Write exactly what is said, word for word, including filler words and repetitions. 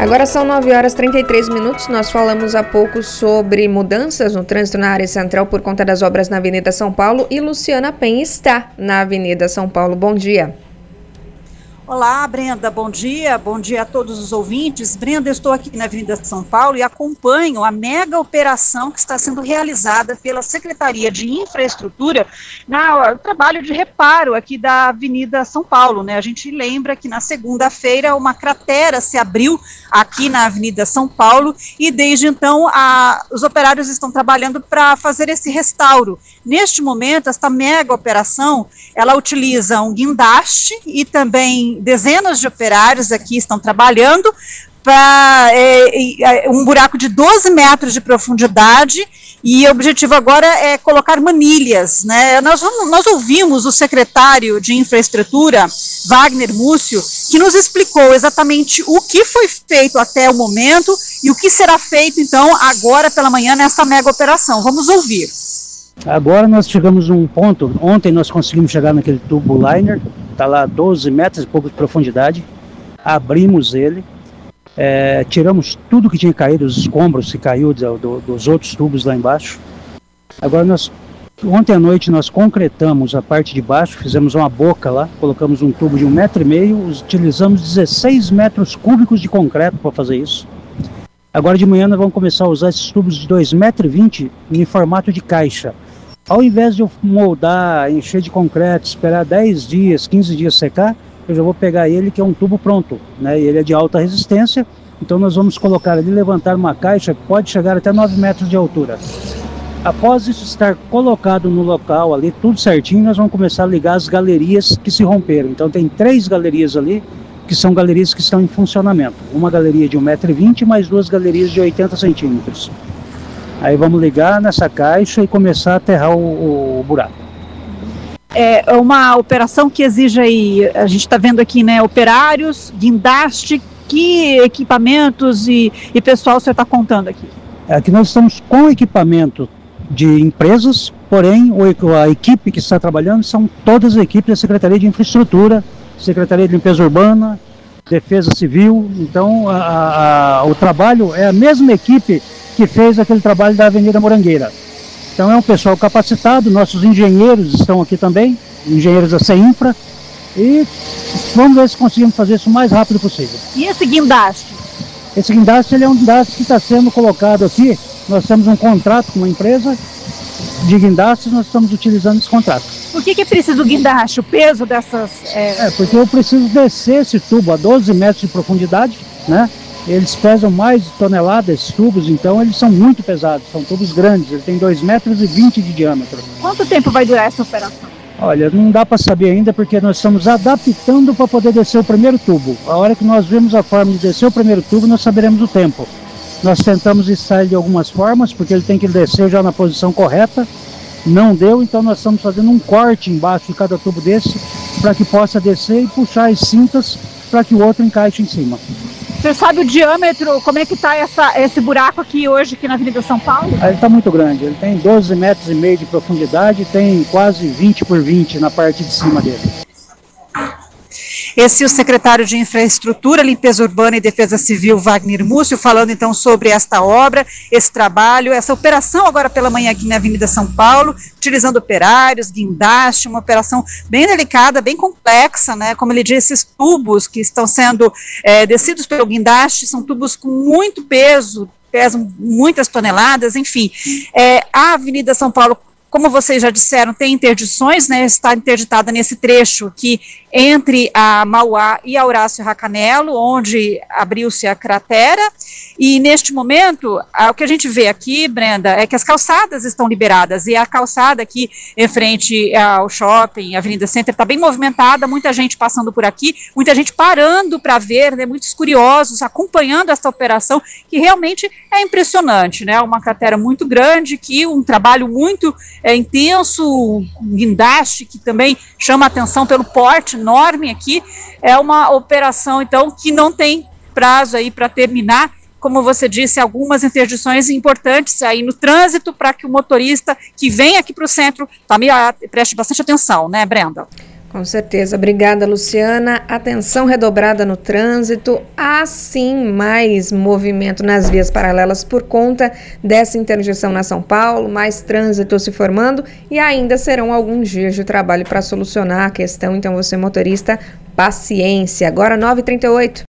Agora são nove horas e trinta e três minutos. Nós falamos há pouco sobre mudanças no trânsito na área central por conta das obras na Avenida São Paulo e Luciana Penha está na Avenida São Paulo. Bom dia. Olá, Brenda, bom dia, bom dia a todos os ouvintes. Brenda, eu estou aqui na Avenida São Paulo e acompanho a mega operação que está sendo realizada pela Secretaria de Infraestrutura no trabalho de reparo aqui da Avenida São Paulo, né? A gente lembra que na segunda-feira uma cratera se abriu aqui na Avenida São Paulo e desde então a, os operários estão trabalhando para fazer esse restauro. Neste momento, esta mega operação, ela utiliza um guindaste e também dezenas de operários aqui estão trabalhando para é, um buraco de doze metros de profundidade e o objetivo agora é colocar manilhas, né? Nós, vamos, nós ouvimos o secretário de Infraestrutura, Wagner Múcio, que nos explicou exatamente o que foi feito até o momento e o que será feito então agora pela manhã nessa mega operação. Vamos ouvir. Agora nós chegamos num ponto, ontem nós conseguimos chegar naquele tubo liner, está lá doze metros e pouco de profundidade, abrimos ele, é, tiramos tudo que tinha caído, os escombros que caiu do, do, dos outros tubos lá embaixo. Agora nós, ontem à noite nós concretamos a parte de baixo, fizemos uma boca lá, colocamos um tubo de um metro e meio, utilizamos dezesseis metros cúbicos de concreto para fazer isso. Agora de manhã nós vamos começar a usar esses tubos de dois metros e vinte em formato de caixa. Ao invés de eu moldar, encher de concreto, esperar dez dias, quinze dias secar, eu já vou pegar ele que é um tubo pronto, né? Ele é de alta resistência, então nós vamos colocar ali, levantar uma caixa que pode chegar até nove metros de altura. Após isso estar colocado no local ali, tudo certinho, nós vamos começar a ligar as galerias que se romperam. Então tem três galerias ali, que são galerias que estão em funcionamento. Uma galeria de um metro e vinte, mais duas galerias de oitenta centímetros. Aí vamos ligar nessa caixa e começar a aterrar o, o buraco. É uma operação que exige aí, a gente está vendo aqui, né, operários, guindaste, que equipamentos e, e pessoal você está contando aqui? Aqui nós estamos com equipamento de empresas, porém a equipe que está trabalhando são todas as equipes da Secretaria de Infraestrutura, Secretaria de Limpeza Urbana, Defesa Civil. Então a, a, o trabalho é a mesma equipe que fez aquele trabalho da Avenida Morangueira. Então é um pessoal capacitado, nossos engenheiros estão aqui também, engenheiros da CEINFRA, e vamos ver se conseguimos fazer isso o mais rápido possível. E esse guindaste? Esse guindaste ele é um guindaste que está sendo colocado aqui, nós temos um contrato com uma empresa de guindastes, nós estamos utilizando esse contrato. Por que que é preciso do guindaste, o peso dessas... É... é, porque eu preciso descer esse tubo a doze metros de profundidade, né? Eles pesam mais de tonelada, esses tubos, então eles são muito pesados, são tubos grandes, eles têm dois metros e vinte de diâmetro. Quanto tempo vai durar essa operação? Olha, não dá para saber ainda, porque nós estamos adaptando para poder descer o primeiro tubo. A hora que nós vemos a forma de descer o primeiro tubo, nós saberemos o tempo. Nós tentamos estar de algumas formas, porque ele tem que descer já na posição correta, não deu, então nós estamos fazendo um corte embaixo de cada tubo desse, para que possa descer e puxar as cintas, para que o outro encaixe em cima. Você sabe o diâmetro, como é que está esse buraco aqui hoje, aqui na Avenida São Paulo? Ele está muito grande, ele tem doze metros e meio de profundidade, tem quase vinte por vinte na parte de cima dele. Esse é o secretário de Infraestrutura, Limpeza Urbana e Defesa Civil, Wagner Múcio, falando então sobre esta obra, esse trabalho, essa operação agora pela manhã aqui na Avenida São Paulo, utilizando operários, guindaste, uma operação bem delicada, bem complexa, né? Como ele disse, esses tubos que estão sendo é, descidos pelo guindaste são tubos com muito peso, pesam muitas toneladas, enfim. É, a Avenida São Paulo, como vocês já disseram, tem interdições, né, está interditada nesse trecho aqui entre a Mauá e a Horácio Racanello, onde abriu-se a cratera, e neste momento, o que a gente vê aqui, Brenda, é que as calçadas estão liberadas, e a calçada aqui em frente ao shopping, Avenida Center, está bem movimentada, muita gente passando por aqui, muita gente parando para ver, né, muitos curiosos acompanhando essa operação, que realmente é impressionante, né, uma cratera muito grande, que um trabalho muito é, intenso, um guindaste que também chama a atenção pelo porte enorme aqui, é uma operação, então, que não tem prazo aí para terminar, como você disse, algumas interdições importantes aí no trânsito para que o motorista que vem aqui para o centro também preste bastante atenção, né, Brenda? Com certeza. Obrigada, Luciana. Atenção redobrada no trânsito. Há sim mais movimento nas vias paralelas por conta dessa interdição na São Paulo, mais trânsito se formando e ainda serão alguns dias de trabalho para solucionar a questão. Então, você motorista, paciência. Agora nove e trinta e oito.